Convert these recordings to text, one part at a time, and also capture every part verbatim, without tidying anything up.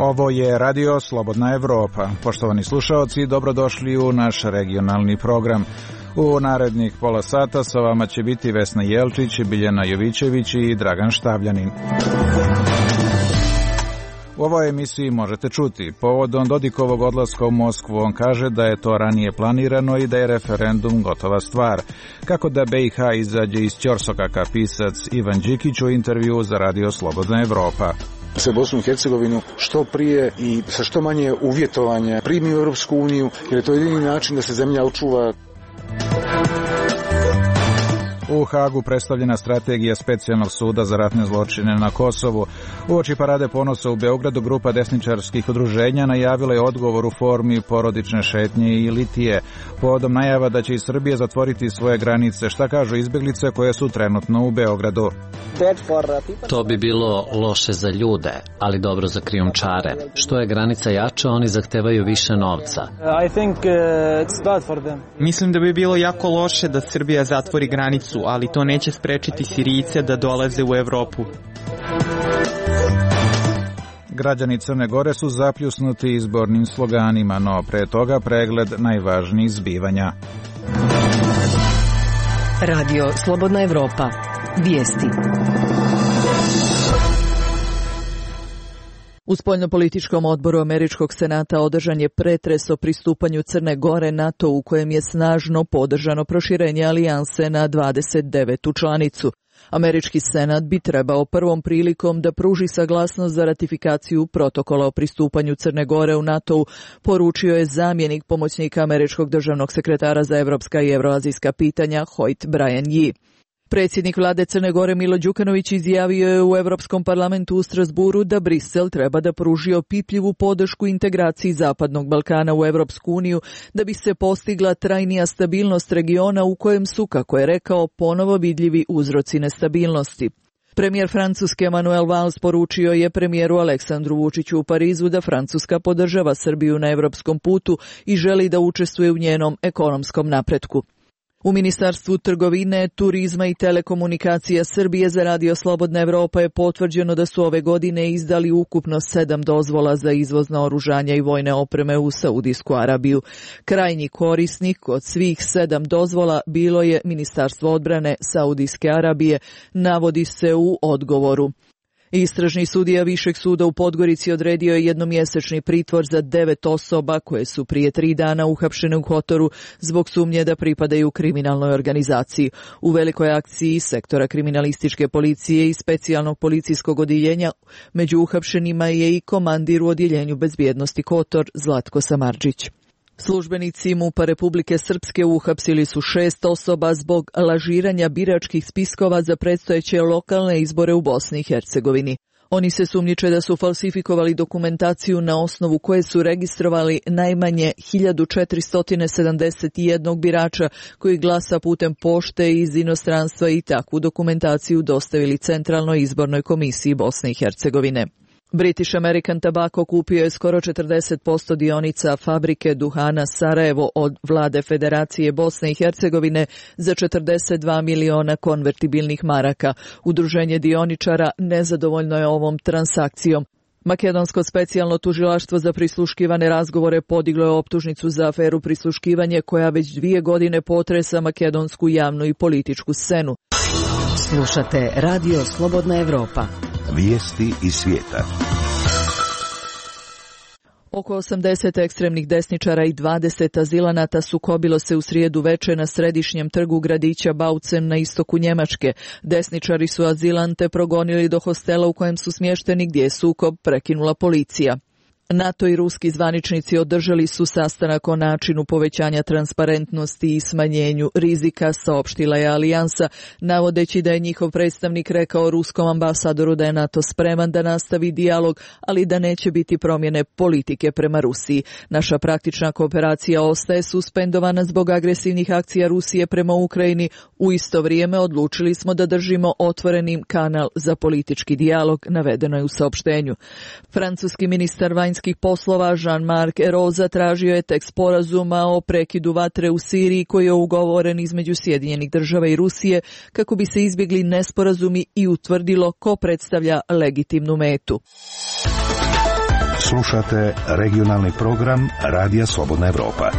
Ovo je Radio Slobodna Evropa. Poštovani slušaoci, dobrodošli u naš regionalni program. U narednih pola sata sa vama će biti Vesna Jelčić, Biljana Jovićević i Dragan Štavljanin. U ovoj emisiji možete čuti, povodom Dodikovog odlaska u Moskvu, on kaže da je to ranije planirano i da je referendum gotova stvar. Kako da B i H izađe iz ćorsokaka, pisac Ivan Đikić u intervju za Radio Slobodna Evropa. Se Bosnu i Hercegovinu što prije i sa što manje uvjetovanja primi u Europsku uniju, jer je to jedini način da se zemlja očuva. U Hagu predstavljena strategija specijalnog suda za ratne zločine na Kosovu. Uoči parade ponosa u Beogradu grupa desničarskih udruženja najavila je odgovor u formi porodične šetnje i litije. Povodom najava da će i Srbija zatvoriti svoje granice, šta kažu izbeglice koje su trenutno u Beogradu? To bi bilo loše za ljude, ali dobro za krijumčare. Što je granica jača, oni zahtevaju više novca. Mislim da bi bilo jako loše da Srbija zatvori granicu, ali to neće sprečiti Sirijce da dolaze u Evropu. Građani Crne Gore su zapljusnuti izbornim sloganima, no pre toga pregled najvažnijih zbivanja. Radio Slobodna Evropa. Vijesti. U spoljnopolitičkom odboru Američkog senata održan je pretres o pristupanju Crne Gore NATO, u kojem je snažno podržano proširenje alijanse na dvadeset devetu članicu. Američki senat bi trebao prvom prilikom da pruži saglasnost za ratifikaciju protokola o pristupanju Crne Gore u NATO, poručio je zamjenik pomoćnika američkog državnog sekretara za evropska i evroazijska pitanja Hoyt Brian Yee. Predsjednik vlade Crne Gore Milo Đukanović izjavio je u Europskom parlamentu u Strasburu da Brisel treba da pruži opipljivu podršku integraciji Zapadnog Balkana u Europsku uniju da bi se postigla trajnija stabilnost regiona u kojem su, kako je rekao, ponovo vidljivi uzroci nestabilnosti. Premijer Francuske Manuel Valls poručio je premijeru Aleksandru Vučiću u Parizu da Francuska podržava Srbiju na europskom putu i želi da učestvuje u njenom ekonomskom napretku. U Ministarstvu trgovine, turizma i telekomunikacija Srbije za Radio Slobodna Evropa je potvrđeno da su ove godine izdali ukupno sedam dozvola za izvoz naoružanja i vojne opreme u Saudijsku Arabiju. Krajnji korisnik od svih sedam dozvola bilo je Ministarstvo odbrane Saudijske Arabije, navodi se u odgovoru. Istražni sudija Višeg suda u Podgorici odredio je jednomjesečni pritvor za devet osoba koje su prije tri dana uhapšene u Kotoru zbog sumnje da pripadaju kriminalnoj organizaciji. U velikoj akciji sektora kriminalističke policije i specijalnog policijskog odjeljenja među uhapšenima je i komandir u odjeljenju bezbjednosti Kotor Zlatko Samardžić. Službenici MUP-a Republike Srpske uhapsili su šest osoba zbog lažiranja biračkih spiskova za predstojeće lokalne izbore u Bosni i Hercegovini. Oni se sumnjiče da su falsifikovali dokumentaciju na osnovu koje su registrovali najmanje hiljadu četiristo sedamdeset jedan birača koji glasa putem pošte iz inostranstva i takvu dokumentaciju dostavili Centralnoj izbornoj komisiji Bosne i Hercegovine. British American Tobacco kupio je skoro četrdeset posto dionica fabrike duhana Sarajevo od vlade Federacije Bosne i Hercegovine za četrdeset dva miliona konvertibilnih maraka. Udruženje dioničara nezadovoljno je ovom transakcijom. Makedonsko specijalno tužilaštvo za prisluškivane razgovore podiglo je optužnicu za aferu prisluškivanje koja već dvije godine potresa makedonsku javnu i političku scenu. Slušate Radio Slobodna Evropa. Vijesti iz svijeta. Oko osamdeset ekstremnih desničara i dvadeset azilanata sukobilo se u srijedu veče na središnjem trgu gradića Bautzen na istoku Njemačke. Desničari su azilante progonili do hostela u kojem su smješteni, gdje je sukob prekinula policija. NATO i ruski zvaničnici održali su sastanak o načinu povećanja transparentnosti i smanjenju rizika, saopštila je alijansa, navodeći da je njihov predstavnik rekao ruskom ambasadoru da je NATO spreman da nastavi dijalog, ali da neće biti promjene politike prema Rusiji. Naša praktična kooperacija ostaje suspendovana zbog agresivnih akcija Rusije prema Ukrajini. U isto vrijeme odlučili smo da držimo otvorenim kanal za politički dijalog, navedeno je u saopštenju. Francuski ministar vanjskih poslova Jean-Marc Ayrault zatražio je tekst sporazuma o prekidu vatre u Siriji koji je ugovoren između Sjedinjenih država i Rusije kako bi se izbjegli nesporazumi i utvrdilo ko predstavlja legitimnu metu. Slušate regionalni program Radija Slobodna Evropa.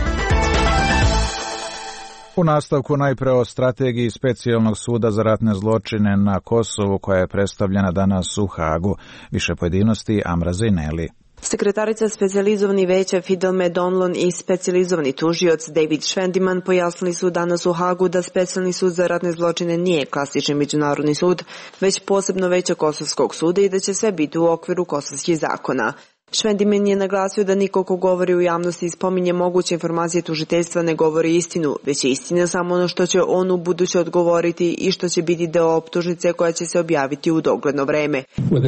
U nastavku najpre o strategiji Specijalnog suda za ratne zločine na Kosovu koja je predstavljena danas u Hagu. Više pojedinosti Amra Zejneli. Sekretarica specijalizovani veća Fidel Medonlon i specijalizovani tužioc David Švendiman pojasnili su danas u Hagu da Specijalni sud za ratne zločine nije klasični međunarodni sud, već posebno veća Kosovskog suda i da će sve biti u okviru kosovskih zakona. Švendiman je naglasio da niko ko govori u javnosti i spominje moguće informacije tužiteljstva ne govori istinu, već je istina samo ono što će on u buduće odgovoriti i što će biti deo optužnice koja će se objaviti u dogledno vreme.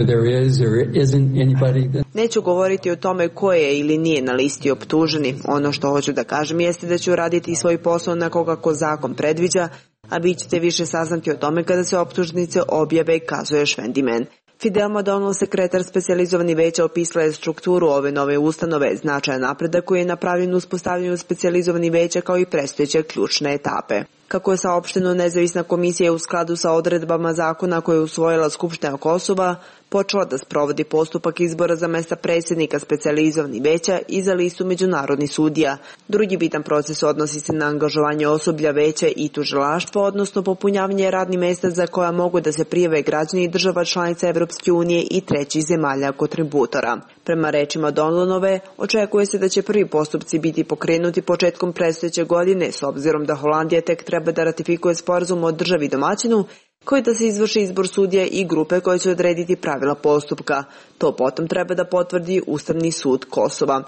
Neću govoriti o tome ko je ili nije na listi optuženi. Ono što hoću da kažem jeste da ću raditi svoj posao na koga ko zakon predviđa, a vi ćete više saznati o tome kada se optužnice objave, kazuje Švendiman. Fidel Madonlo, sekretar specijalizovani veća, opisala je strukturu ove nove ustanove, značajan napredak koji je napravljen u uspostavljanju specijalizovani veća kao i predstojeće ključne etape. Kako je saopšteno, nezavisna komisija je u skladu sa odredbama zakona koje je usvojila Skupština Kosova počela da sprovodi postupak izbora za mesta predsjednika specijalizovani veća i za listu međunarodnih sudija. Drugi bitan proces odnosi se na angažovanje osoblja veća i tužilaštva, odnosno popunjavanje radnih mesta za koja mogu da se prijave građani država članica Evropske unije i trećih zemalja kontributora. Prema rečima Donlonove, očekuje se da će prvi postupci biti pokrenuti početkom predstojeće godine, s obzirom da Holandija tek treba da ratifikuje sporazum o državi domaćinu, koji da se izvrši izbor sudija i grupe koje će odrediti pravila postupka. To potom treba da potvrdi Ustavni sud Kosova.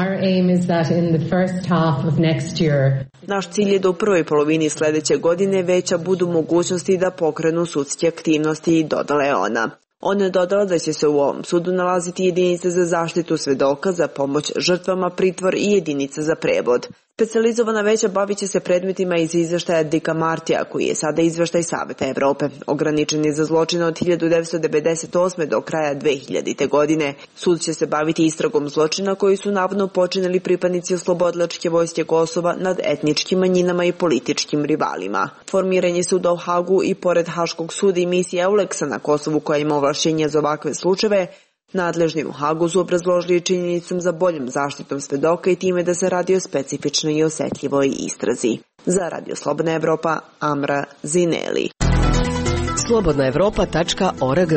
Naš cilj je da u prvoj polovini sledeće godine veća budu mogućnosti da pokrenu sudske aktivnosti, dodala je ona. Ona je dodala da će se u ovom sudu nalaziti jedinice za zaštitu svedoka, za pomoć žrtvama, pritvor i jedinica za prevod. Specijalizovana veća bavit će se predmetima iz izveštaja Dika Martija, koji je sada izveštaj Saveta Evrope. Ograničen je za zločine od hiljadu devetsto devedeset osme do kraja dve hiljadite. godine. Sud će se baviti istragom zločina koji su navodno počinili pripadnici oslobodilačke vojske Kosova nad etničkim manjinama i političkim rivalima. Formiranje suda u Hagu i pored Haškog suda i misije Euleksa na Kosovu koja ima ovlašćenja za ovakve slučajeve, nadležni u Hagu su obrazložili činjenicom za boljom zaštitom svedoka i time da se radi o specifičnoj i osetljivoj istrazi. Za Radio Slobodna Evropa, Amra Zineli. slobodna evropa tačka org.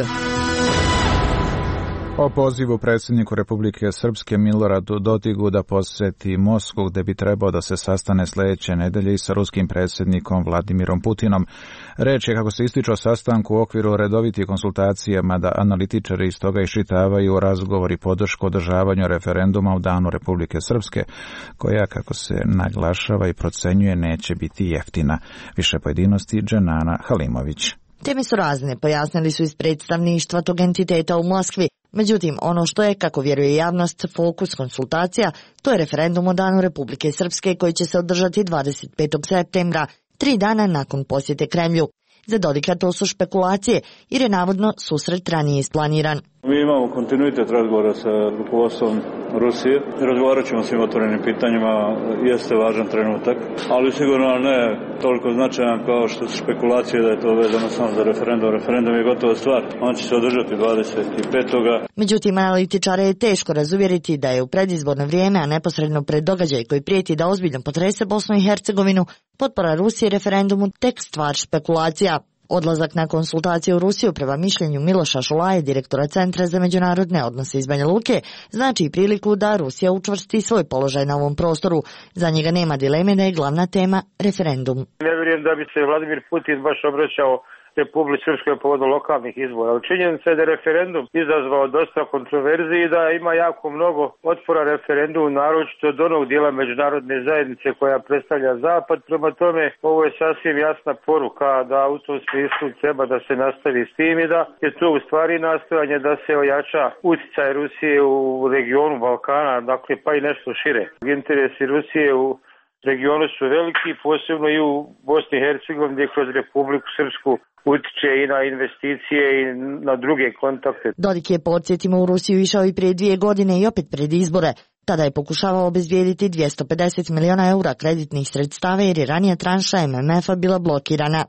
O pozivu predsjedniku Republike Srpske Miloradu Dodigu da poseti Moskvu gde bi trebao da se sastane sledeće nedelje i sa ruskim predsjednikom Vladimirom Putinom. Reč je, kako se ističe, o sastanku u okviru redovitih konsultacija, mada analitičari iz toga iščitavaju razgovor i podršku održavanju referenduma u danu Republike Srpske, koja, kako se naglašava i procenjuje, neće biti jeftina. Više pojedinosti Dženana Halimović. Teme su razne, pojasnili su iz predstavništva tog entiteta u Moskvi. Međutim, ono što je, kako vjeruje javnost, fokus konsultacija, to je referendum o danu Republike Srpske koji će se održati dvadeset petog septembra, tri dana nakon posjete Kremlju. Za Dodika to su špekulacije, jer je navodno susret ranije isplaniran. Mi imamo kontinuitet razgovora sa rukovodstvom Rusije. Razgovarat ćemo o svim otvorenim pitanjima, jeste važan trenutak, ali sigurno ne toliko značajan kao što su špekulacije da je to vezano samo za referendum. Referendum je gotova stvar, on će se održati dvadeset petog Međutim, analitičare je teško razuvjeriti da je u predizborno vrijeme, a neposredno pred događaj koji prijeti da ozbiljno potrese Bosnu i Hercegovinu, potpora Rusije referendumu tek stvar špekulacija. Odlazak na konsultacije u Rusiju, prema mišljenju Miloša Šulaje, direktora Centra za međunarodne odnose iz Banja Luke, znači i priliku da Rusija učvrsti svoj položaj na ovom prostoru. Za njega nema dileme da je glavna tema referendum. Ne vjerujem da bi se Vladimir Putin baš obraćao Republici Srpskoj povodom lokalnih izbora. Činjenica je da je referendum izazvao dosta kontroverziji i da ima jako mnogo otpora referendumu, naročito od onog dijela međunarodne zajednice koja predstavlja Zapad. Prema tome, ovo je sasvim jasna poruka da u tom smislu treba da se nastavi s tim i da je to u stvari nastojanje da se ojača utjecaj Rusije u regionu Balkana, dakle pa i nešto šire. Interesi Rusije u regionu su veliki, posebno i u Bosni i Hercegovini gdje kroz Republiku Srpsku utiče i na investicije i na druge kontakte. Dodik je, podsjetimo, u Rusiju išao i prije dvije godine i opet pred izbore. Tada je pokušavao obezbijediti dvjesto pedeset miliona eura kreditnih sredstava jer je ranija tranša M M F-a bila blokirana.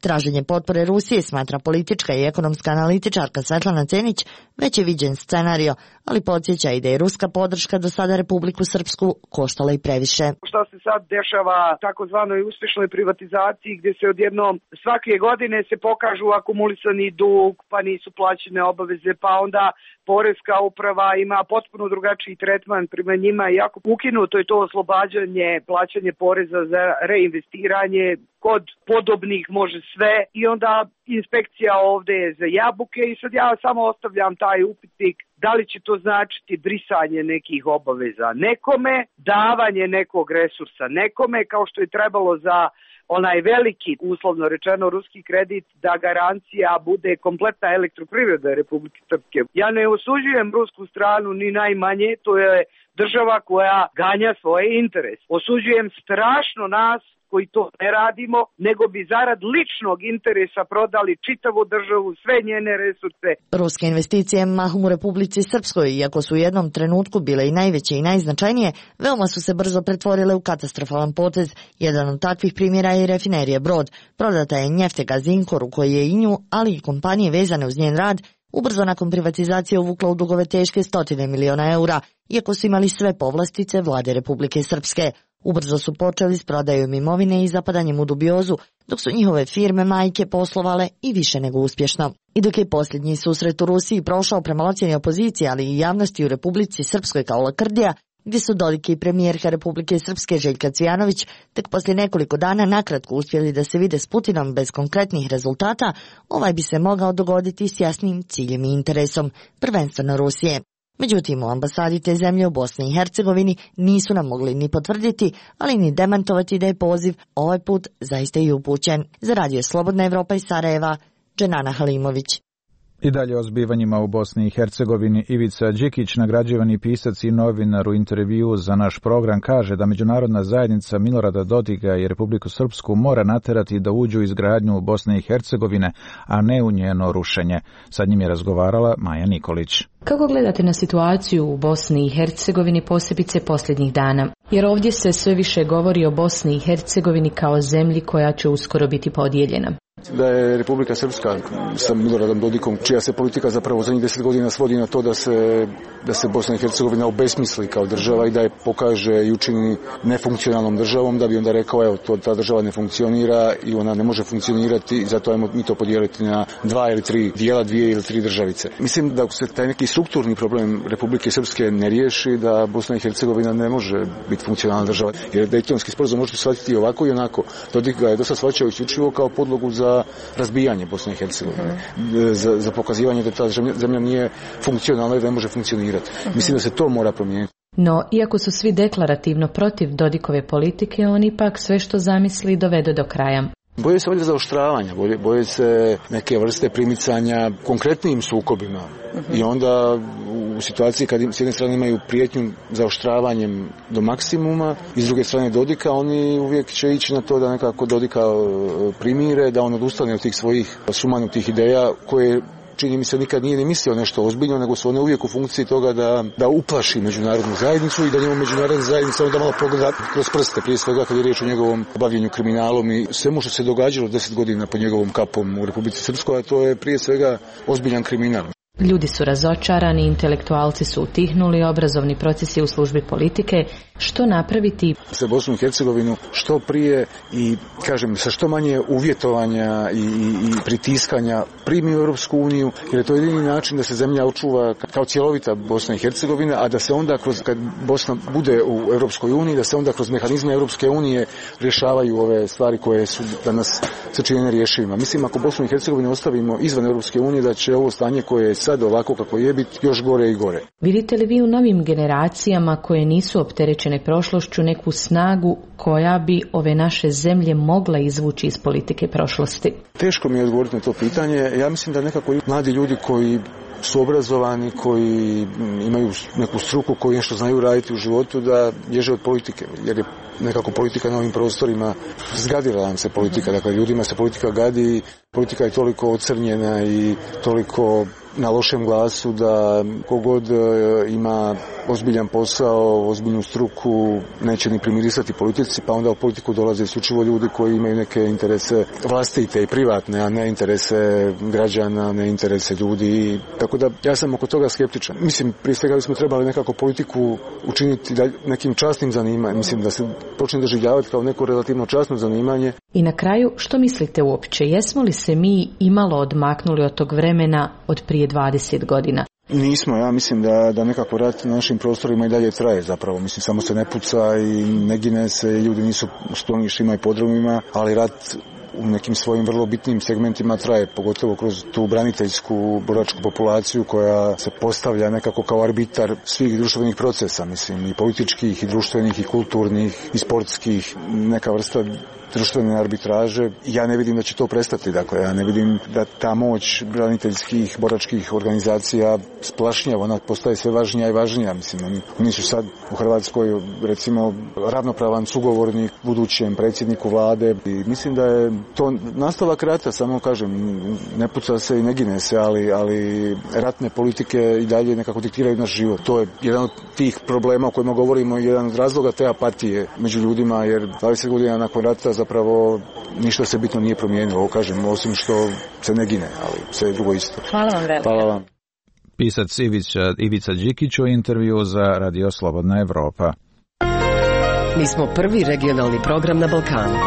Traženje potpore Rusije, smatra politička i ekonomska analitičarka Svetlana Cenić, već je viđen scenario, ali podsjeća i da je ruska podrška do sada Republiku Srpsku koštala i previše. Što se sad dešava takozvanoj uspješnoj privatizaciji gdje se odjednom svake godine se pokažu akumulisani dug, pa nisu plaćene obaveze, pa onda Poreska uprava ima potpuno drugačiji tretman prema njima, iako ukinuto je to oslobađanje, plaćanje poreza za reinvestiranje, kod podobnih može sve i onda inspekcija ovdje je za jabuke i sad ja samo ostavljam taj upitnik da li će to značiti brisanje nekih obaveza nekome, davanje nekog resursa nekome, kao što je trebalo za onaj veliki, uslovno rečeno, ruski kredit, da garancija bude kompletna elektroprivreda Republike Srpske. Ja ne osuđujem rusku stranu ni najmanje, to je država koja ganja svoje interese. Osuđujem strašno nas koji to ne radimo, nego bi zarad ličnog interesa prodali čitavu državu, sve njene resurse. Ruske investicije mahom u Republici Srpskoj, iako su u jednom trenutku bile i najveće i najznačajnije, veoma su se brzo pretvorile u katastrofalan potez. Jedan od takvih primjera je i rafinerija Brod. Prodata je Njeftega Zinkoru, koji je i nju, ali i kompanije vezane uz njen rad, ubrzo nakon privatizacije uvukla u dugove teške stotine miliona eura, iako su imali sve povlastice vlade Republike Srpske. Ubrzo su počeli s prodajom imovine i zapadanjem u dubiozu, dok su njihove firme majke poslovale i više nego uspješno. I dok je posljednji susret u Rusiji prošao prema ocjeni opozicije, ali i javnosti u Republici Srpskoj kao lakrdija, gdje su Dodik i premijerka Republike Srpske Željka Cvijanović tek poslije nekoliko dana nakratko uspjeli da se vide s Putinom bez konkretnih rezultata, ovaj bi se mogao dogoditi s jasnim ciljem i interesom, prvenstveno Rusije. Međutim, u ambasadi te zemlje u Bosni i Hercegovini nisu nam mogli ni potvrditi, ali ni demantovati da je poziv ovaj put zaista i upućen. Za Radio Slobodna Evropa iz Sarajeva, Dženana Halimović. I dalje o zbivanjima u Bosni i Hercegovini. Ivica Đikić, nagrađivani pisac i novinar, u intervju za naš program kaže da međunarodna zajednica Milorada Dodika i Republiku Srpsku mora naterati da uđu u izgradnju Bosne i Hercegovine, a ne u njeno rušenje. Sa njim je razgovarala Maja Nikolić. Kako gledate na situaciju u Bosni i Hercegovini, posebice posljednjih dana? Jer ovdje se sve više govori o Bosni i Hercegovini kao zemlji koja će uskoro biti podijeljena. Da je Republika Srpska sa Miloradom Dodikom, čija se politika zapravo zadnjih deset godina svodi na to da se, da se Bosna i Hercegovina obesmisli kao država i da je pokaže i učini nefunkcionalnom državom, da bi onda rekao evo to, ta država ne funkcionira i ona ne može funkcionirati i zato ajmo mi to podijeliti na dva ili tri dijela, dvije ili tri državice. Mislim da se taj neki strukturni problem Republike Srpske ne riješi, da Bosna i Hercegovina ne može biti funkcionalna država. Jer Dejtonski sporazum možete shvatiti ovako i onako. Dodik ga je dosta shvaćao isključivo kao podlogu za razbijanje Bosne i Hercegovine, za, za pokazivanje da ta zemlja nije funkcionalna i da ne može funkcionirati. Mislim da se to mora promijeniti. No, iako su svi deklarativno protiv Dodikove politike, on ipak sve što zamisli dovede do kraja. Boje se ovdje zaoštravanja, boje, boje se neke vrste primicanja konkretnim sukobima. Uh-huh. I onda u situaciji kad s jedne strane imaju prijetnju zaoštravanjem do maksimuma i s druge strane Dodika, oni uvijek će ići na to da nekako Dodika primire, da on odustane od tih svojih sumanutih ideja koje čini mi se nikad nije ni mislio nešto ozbiljno, nego su one uvijek u funkciji toga da, da uplaši međunarodnu zajednicu i da njemu međunarodna zajednica onda malo pogleda kroz prste, prije svega kad je riječ o njegovom bavljenju kriminalom i svemu što se događalo deset godina pod njegovom kapom u Republici Srpskoj, a to je prije svega ozbiljan kriminal. Ljudi su razočarani, intelektualci su utihnuli, obrazovni procesi u službi politike. Što napraviti? Sa Bosnu i Hercegovinu što prije i, kažem, sa što manje uvjetovanja i, i, i pritiskanja primi u Europsku uniju, jer je to jedini način da se zemlja očuva kao cjelovita Bosna i Hercegovina, a da se onda, kroz, kad Bosna bude u Europskoj uniji, da se onda kroz mehanizme Europske unije rješavaju ove stvari koje su danas sačinjene rješivima. Mislim, ako Bosnu i Hercegovinu ostavimo izvan Europske unije, da će ovo stanje koje je sad ovako kako je biti još gore i gore. Vidite li vi u novim generacijama koje nisu opterećene prošlošću neku snagu koja bi ove naše zemlje mogla izvući iz politike prošlosti? Teško mi je odgovoriti na to pitanje. Ja mislim da nekako mladi ljudi koji su obrazovani, koji imaju neku struku, koji nešto znaju raditi u životu, da bježe od politike, jer je nekako politika na ovim prostorima, zgadila nam se politika, dakle ljudima se politika gadi, politika je toliko ocrnjena i toliko na lošem glasu, da kogod ima ozbiljan posao, ozbiljnu struku, neće ni primirisati politici, pa onda u politiku dolaze isključivo ljudi koji imaju neke interese vlastite i privatne, a ne interese građana, ne interese ljudi. Tako da ja sam oko toga skeptičan. Mislim, prije svega bismo trebali nekako politiku učiniti nekim časnim zanimanjem. Mislim da se počne doživljavati kao neko relativno časno zanimanje. I na kraju, što mislite uopće? Jesmo li se mi imalo odmaknuli od tog vremena od prije dvadeset godina? Nismo, ja mislim da, da nekako rat na našim prostorima i dalje traje zapravo. Mislim, samo se ne puca i ne gine se, ljudi nisu u skloništima i podrumima, ali rat u nekim svojim vrlo bitnim segmentima traje, pogotovo kroz tu braniteljsku boračku populaciju koja se postavlja nekako kao arbitar svih društvenih procesa, mislim, i političkih, i društvenih, i kulturnih, i sportskih, neka vrsta društvene arbitraže. Ja ne vidim da će to prestati, dakle, ja ne vidim da ta moć braniteljskih, boračkih organizacija splašnjava, ona postaje sve važnija i važnija, mislim, oni, oni su sad u Hrvatskoj, recimo, ravnopravan sugovornik budućem predsjedniku vlade i mislim da je to nastavak rata, samo kažem, ne puca se i ne gine se, ali, ali ratne politike i dalje nekako diktiraju naš život. To je jedan od tih problema o kojima govorimo, jedan od razloga te apatije među ljudima, jer dvadeset godina nakon rata zapravo ništa se bitno nije promijenilo, ovo kažem, osim što se ne gine, ali sve je drugo isto. Hvala vam velike. Hvala vam. Pisac Ivica, Ivica Đikić u intervju za Radio Slobodna Evropa. Mi smo prvi regionalni program na Balkanu.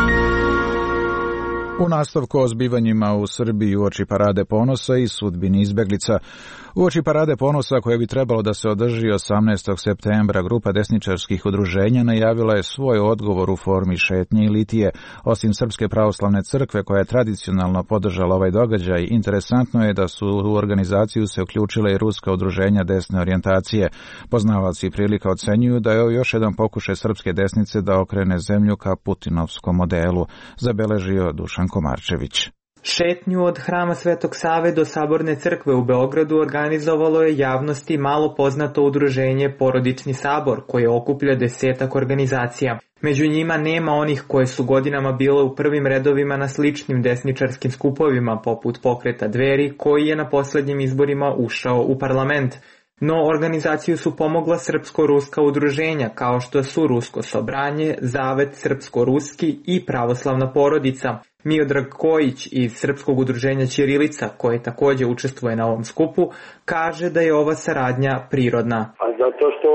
U nastavku o zbivanjima u Srbiji uoči Parade ponosa i sudbini izbeglica. Uoči Parade ponosa koje bi trebalo da se održi osamnaestog septembra, grupa desničarskih udruženja najavila je svoj odgovor u formi šetnje i litije. Osim Srpske pravoslavne crkve koja je tradicionalno podržala ovaj događaj, interesantno je da su u organizaciju se uključile i ruska udruženja desne orijentacije. Poznavaoci prilika ocenjuju da je ovo još jedan pokušaj srpske desnice da okrene zemlju ka putinovskom modelu, zabeležio Dušan Komarčević. Šetnju od Hrama Svetog Save do Saborne crkve u Beogradu organizovalo je javnosti malo poznato udruženje Porodični sabor, koje okuplja desetak organizacija. Među njima nema onih koje su godinama bile u prvim redovima na sličnim desničarskim skupovima, poput Pokreta Dveri, koji je na poslednjim izborima ušao u parlament. No, organizaciju su pomogla srpsko-ruska udruženja, kao što su Rusko sobranje, Zavet srpsko-ruski i Pravoslavna porodica. Miodrag Kojić iz Srpskog udruženja Ćirilica, koje takođe učestvuje na ovom skupu, kaže da je ova saradnja prirodna. A zato što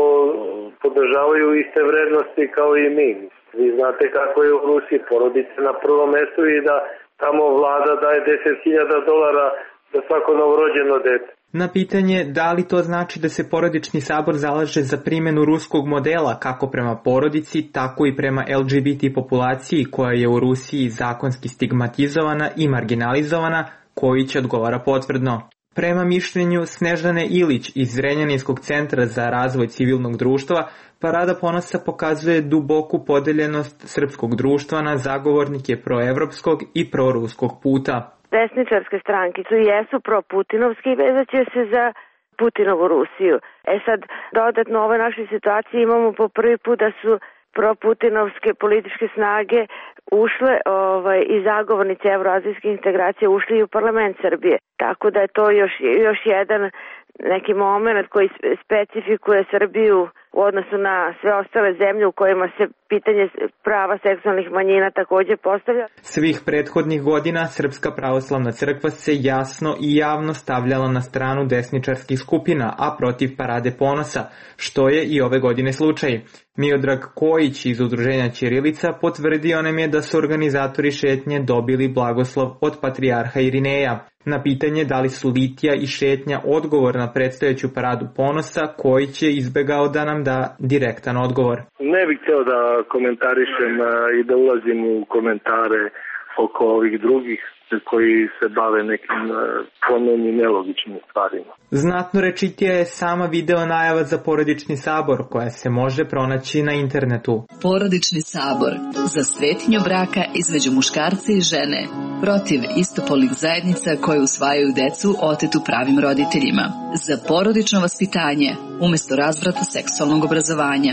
podržavaju iste vrednosti kao i mi. Vi znate kako je u Rusiji porodica na prvom mestu i da tamo vlada daje deset hiljada dolara za svako novorođeno dete. Na pitanje da li to znači da se Porodični sabor zalaže za primjenu ruskog modela kako prema porodici, tako i prema el dže be te populaciji koja je u Rusiji zakonski stigmatizovana i marginalizovana, Kojić odgovara potvrdno. Prema mišljenju Snežane Ilić iz Zrenjaninskog centra za razvoj civilnog društva, Parada ponosa pokazuje duboku podeljenost srpskog društva na zagovornike proevropskog i proruskog puta. Desničarske stranke su i jesu pro-putinovski i vezat će se za Putinovu Rusiju. E sad, dodatno u ovoj našoj situaciji imamo po prvi put da su pro-putinovske političke snage ušle ovaj, i zagovornice evroazijske integracije ušli i u parlament Srbije. Tako da je to još, još jedan neki moment koji specifikuje Srbiju u odnosu na sve ostale zemlje u kojima se pitanje prava seksualnih manjina takođe postavlja. Svih prethodnih godina Srpska pravoslavna crkva se jasno i javno stavljala na stranu desničarskih skupina, a protiv Parade ponosa, što je i ove godine slučaj. Miodrag Kojić iz udruženja Ćirilica potvrdio nam je da su organizatori šetnje dobili blagoslov od patrijarha Irineja. Na pitanje da li su litija i šetnja odgovor na predstojeću Paradu ponosa, Kojić je izbegao da nam da direktan odgovor. Ne bih hteo da komentarišem i da ulazim u komentare oko ovih drugih koji se bave nekim ponovnim nelogičnim stvarima. Znatno rečitija je sama video najava za Porodični sabor koja se može pronaći na internetu. Porodični sabor za svetinju braka između muškarca i žene, protiv istopolnih zajednica koje usvajaju decu otetu pravim roditeljima, za porodično vaspitanje umesto razvrata seksualnog obrazovanja,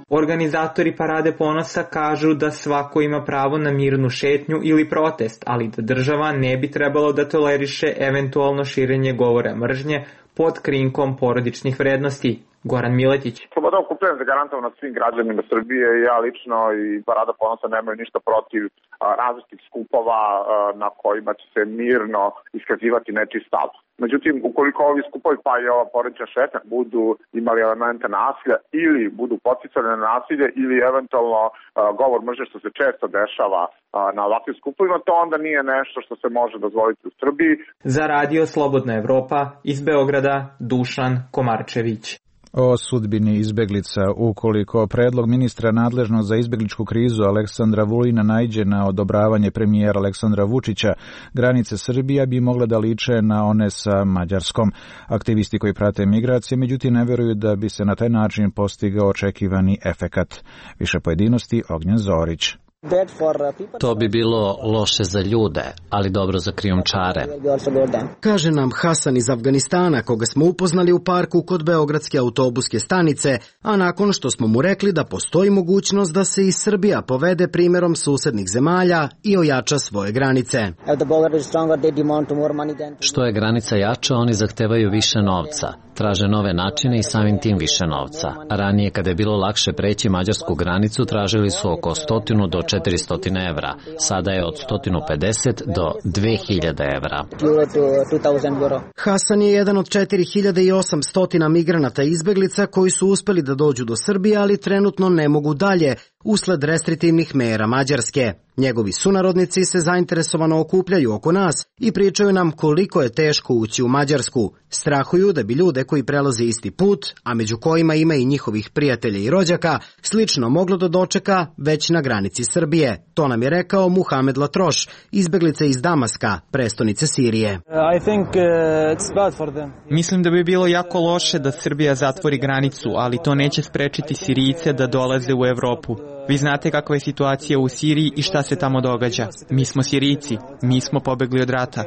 Organizatori Parade ponosa kažu da svako ima pravo na mirnu šetnju ili protest, ali da država ne bi trebalo da toleriše eventualno širenje govora mržnje pod krinkom porodičnih vrednosti. Goran Miletić. Sloboda okupljanja je zagarantovana svim građanima Srbije i ja lično i Parada ponosa nemaju ništa protiv a, različitih skupova a, na kojima će se mirno iskazivati nečiji stav. Međutim, ukoliko ovi skupovi pa i ova porodična šetnja budu imali elemente nasilja ili budu poticali na nasilje ili eventualno a, govor mržnje što se često dešava a, na ovakvim skupovima, to onda nije nešto što se može dozvoliti u Srbiji. Za Radio Slobodna Evropa iz Beograda Dušan Komarčević. O sudbini izbeglica ukoliko predlog ministra nadležnog za izbegličku krizu Aleksandra Vulina naiđe na odobravanje premijera Aleksandra Vučića, granice Srbija bi mogle da liče na one sa Mađarskom. Aktivisti koji prate migracije međutim ne veruju da bi se na taj način postigao očekivani efekat. Više pojedinosti Ognjen Zorić. To bi bilo loše za ljude, ali dobro za krijumčare. Kaže nam Hasan iz Afganistana, koga smo upoznali u parku kod Beogradske autobuske stanice, a nakon što smo mu rekli da postoji mogućnost da se i Srbija povede primjerom susednih zemalja i ojača svoje granice. Što je granica jača, oni zahtevaju više novca. Traže nove načine i samim tim više novca. Ranije, kada je bilo lakše preći mađarsku granicu, tražili su oko sto do četiristo evra. Sada je od sto pedeset do dve hiljade evra. Hasan je jedan od četiri hiljade osamsto migranata i izbeglica koji su uspeli da dođu do Srbije, ali trenutno ne mogu dalje usled restriktivnih mera Mađarske. Njegovi sunarodnici se zainteresovano okupljaju oko nas i pričaju nam koliko je teško ući u Mađarsku. Strahuju da bi ljude koji prelaze isti put, a među kojima ima i njihovih prijatelja i rođaka, slično moglo da dočeka već na granici Srbije. To nam je rekao Muhamed Latroš, izbeglica iz Damaska, prestonice Sirije. Mislim da bi bilo jako loše da Srbija zatvori granicu, ali to neće sprečiti Sirijice da dolaze u Evropu. Vi znate kakva je situacija u Siriji i šta se tamo događa. Mi smo Sirijci, mi smo pobegli od rata.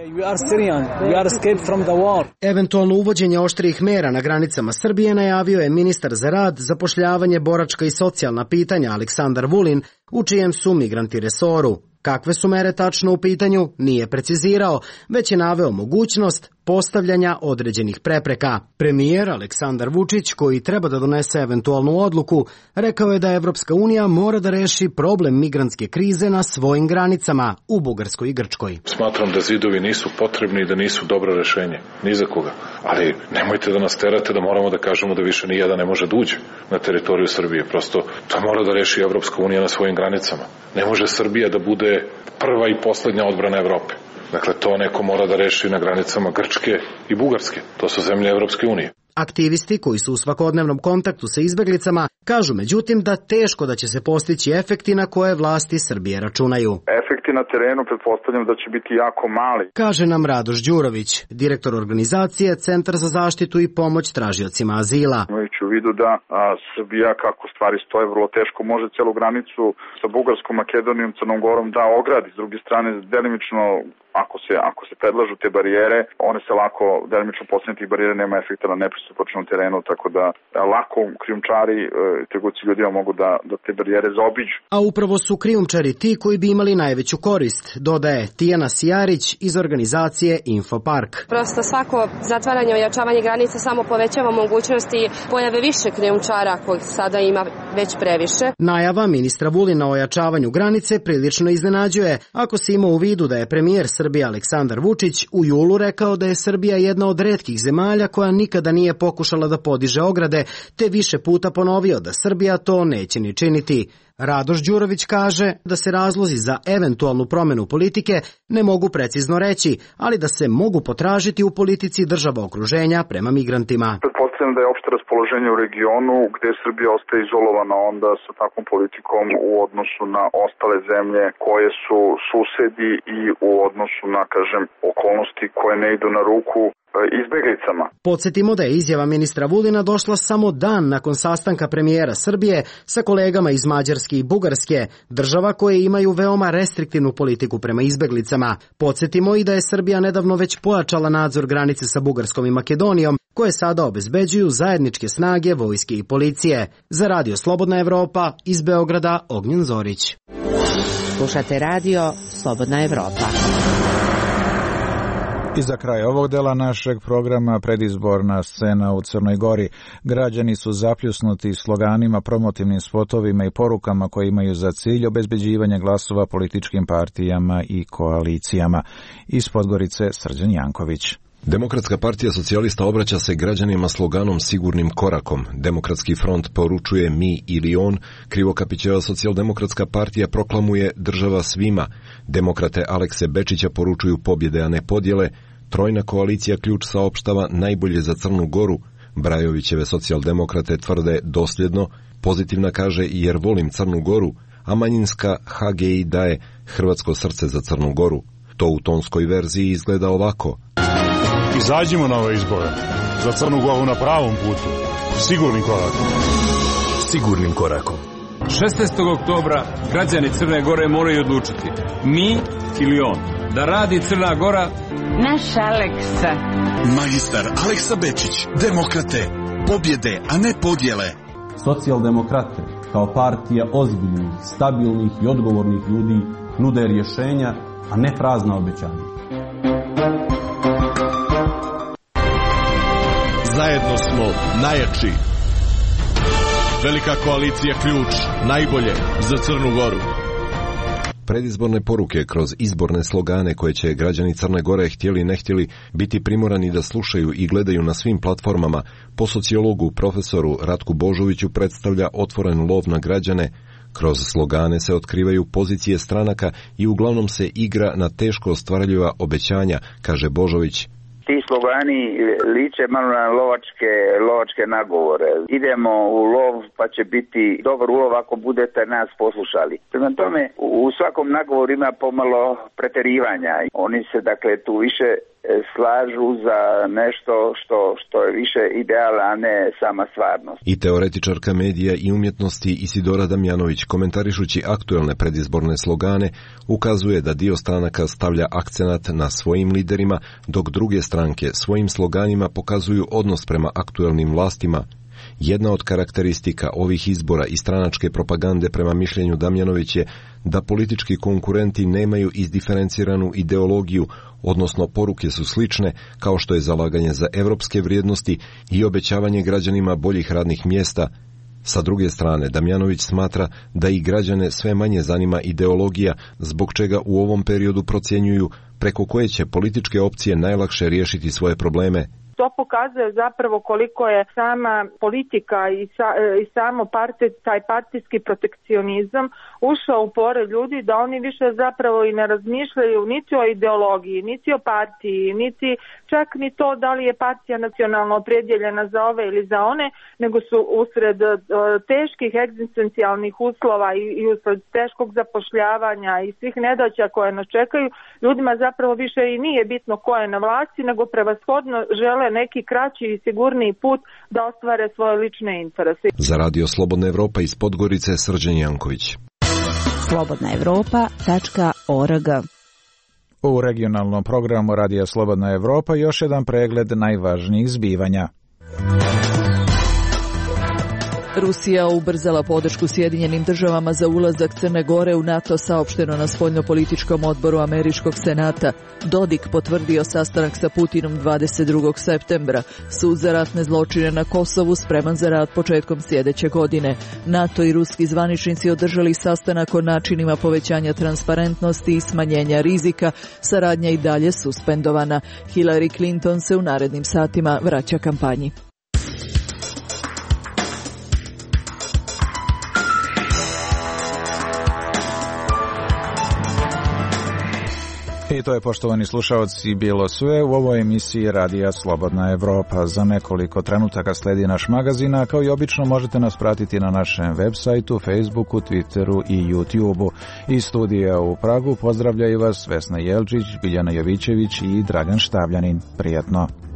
Eventualno uvođenje oštrijih mera na granicama Srbije najavio je ministar za rad, zapošljavanje, boračka i socijalna pitanja Aleksandar Vulin, u čijem su migranti resoru. Kakve su mere tačno u pitanju, nije precizirao, već je naveo mogućnost postavljanja određenih prepreka. Premijer Aleksandar Vučić, koji treba da donese eventualnu odluku, rekao je da Evropska unija mora da reši problem migrantske krize na svojim granicama u Bugarskoj i Grčkoj. Smatram da zidovi nisu potrebni i da nisu dobro rešenje, ni za koga. Ali nemojte da nas terate da moramo da kažemo da više nijedan ne može da uđe na teritoriju Srbije. Prosto to mora da reši Evropska unija na svojim granicama. Ne može Srbija da bude prva i poslednja odbrana Evrope. Dakle, to neko mora da reši na granicama Grčke i Bugarske. To su zemlje Evropske unije. Aktivisti koji su u svakodnevnom kontaktu sa izbeglicama kažu međutim da teško da će se postići efekti na koje vlasti Srbije računaju. Efekti na terenu pretpostavljam da će biti jako mali. Kaže nam Radoš Đurović, direktor organizacije Centar za zaštitu i pomoć tražiocima azila. Imajući u vidu da a, Srbija, kako stvari stoje, vrlo teško može celu granicu sa Bugarskom, Makedonijom, Crnom Gorom da ogradi. S druge strane, delimično, ako se, ako se predlažu te barijere, one se lako, delimično postavljanje tih barijere nema efekta na nepristupačnom terenu, tako da lako krijumčari, trgovci ljudima mogu da, da te barijere zaobiđu. A upravo su krijumčari ti koji bi imali najveću korist, dodaje Tijana Sijarić iz organizacije Infopark. Prosto svako zatvaranje, ojačavanje granica samo povećava mogućnosti pojave više krijumčara kojih sada ima već previše. Najava ministra Vulina o ojačavanju granice prilično iznenađuje, ako se ima u vidu da je premijer Srbije Aleksandar Vučić u julu rekao da je Srbija jedna od retkih zemalja koja nikada nije pokušala da podiže ograde, te više puta ponovio da Srbija to neće ni činiti. Radoš Đurović kaže da se razlozi za eventualnu promenu politike ne mogu precizno reći, ali da se mogu potražiti u politici država okruženja prema migrantima. Pretpostavljam da je opšte raspoloženje u regionu gde Srbija ostaje izolovana onda sa takvom politikom u odnosu na ostale zemlje koje su susedi i u odnosu na, kažem, okolnosti koje ne idu na ruku izbeglicama. Podsjetimo da je izjava ministra Vulina došla samo dan nakon sastanka premijera Srbije sa kolegama iz Mađarske i Bugarske, država koje imaju veoma restriktivnu politiku prema izbeglicama. Podsjetimo i da je Srbija nedavno već pojačala nadzor granice sa Bugarskom i Makedonijom, koje sada obezbeđuju zajedničke snage, vojske i policije. Za Radio Slobodna Evropa, iz Beograda, Ognjen Zorić. Slušate radio Slobodna Evropa. I za kraj ovog dela našeg programa predizborna scena u Crnoj Gori. Građani su zapljusnuti sloganima, promotivnim spotovima i porukama koje imaju za cilj obezbeđivanje glasova političkim partijama i koalicijama. Iz Podgorice Srđan Janković. Demokratska partija socijalista obraća se građanima sloganom sigurnim korakom. Demokratski front poručuje mi ili on. Krivokapićeva socijaldemokratska partija proklamuje država svima. Demokrate Alekse Bečića poručuju pobjede, a ne podjele. Trojna koalicija ključ saopštava najbolje za Crnu Goru. Brajovićeve socijaldemokrate tvrde dosljedno. Pozitivna kaže jer volim Crnu Goru, a manjinska H G I daje hrvatsko srce za Crnu Goru. To u tonskoj verziji izgleda ovako. Izađimo na ove izbore. Za Crnu Goru na pravom putu. Sigurnim korakom. Sigurnim korakom. šesnaestog oktobra građani Crne Gore moraju odlučiti. Mi ili on. Da radi Crna Gora. Naš Aleksa. Magistar Aleksa Bečić. Demokrate. Pobjede, a ne podjele. Socijaldemokrate, kao partija ozbiljnih, stabilnih i odgovornih ljudi, nude rješenja, a ne prazna obećanja. Zajedno smo najjači. Velika koalicija ključ, najbolje za Crnu Goru. Predizborne poruke kroz izborne slogane koje će građani Crne Gore, htjeli ne htjeli, biti primorani da slušaju i gledaju na svim platformama, po sociologu profesoru Ratku Božoviću predstavlja otvoren lov na građane. Kroz slogane se otkrivaju pozicije stranaka i uglavnom se igra na teško ostvarljiva obećanja, kaže Božović. Ti slogani liče malo na lovačke, lovačke nagovore. Idemo u lov pa će biti dobar ulov ako budete nas poslušali. Prema tome, u svakom nagovoru ima pomalo preterivanja. Oni se dakle tu više slažu za nešto što, što je više ideala, a ne sama stvarnost. I teoretičarka medija i umjetnosti Isidora Damjanović, komentarišući aktuelne predizborne slogane, ukazuje da dio stranaka stavlja akcenat na svojim liderima, dok druge stranke svojim sloganima pokazuju odnos prema aktuelnim vlastima. Jedna od karakteristika ovih izbora i stranačke propagande prema mišljenju Damjanović je da politički konkurenti nemaju izdiferenciranu ideologiju, odnosno poruke su slične, kao što je zalaganje za evropske vrijednosti i obećavanje građanima boljih radnih mjesta. Sa druge strane, Damjanović smatra da i građane sve manje zanima ideologija, zbog čega u ovom periodu procjenjuju preko koje će političke opcije najlakše riješiti svoje probleme. To pokazuje zapravo koliko je sama politika i, sa, i samo partij, taj partijski protekcionizam ušao u pore ljudi, da oni više zapravo i ne razmišljaju niti o ideologiji, niti o partiji, niti čak ni to da li je partija nacionalno opredjeljena za ove ili za one, nego su usred uh, teških egzistencijalnih uslova i, i usred teškog zapošljavanja i svih nedaća koje nas čekaju, ljudima zapravo više i nije bitno ko je na vlasti, nego prevashodno žele neki kraći i sigurniji put da ostvare svoje lične interese. Za Radio Slobodna Evropa iz Podgorice, Srđan Janković. slobodna evropa tačka org. U regionalnom programu Radija Slobodna Evropa još jedan pregled najvažnijih zbivanja. Rusija ubrzala podršku Sjedinjenim državama za ulazak Crne Gore u NATO, saopšteno na spoljnopolitičkom odboru Američkog senata. Dodik potvrdio sastanak sa Putinom dvadeset drugog septembra. Sud za ratne zločine na Kosovu spreman za rad početkom sljedeće godine. NATO i ruski zvaničnici održali sastanak o načinima povećanja transparentnosti i smanjenja rizika. Saradnja i dalje suspendovana. Hillary Clinton se u narednim satima vraća kampanji. I to je, poštovani slušaoci, bilo sve u ovoj emisiji Radija Slobodna Evropa. Za nekoliko trenutaka sledi naš magazin, a kao i obično možete nas pratiti na našem web sajtu, Facebooku, Twitteru i YouTubeu. Iz studija u Pragu pozdravljaju vas Vesna Jelčić, Biljana Jovićević i Dragan Štavljanin. Prijatno!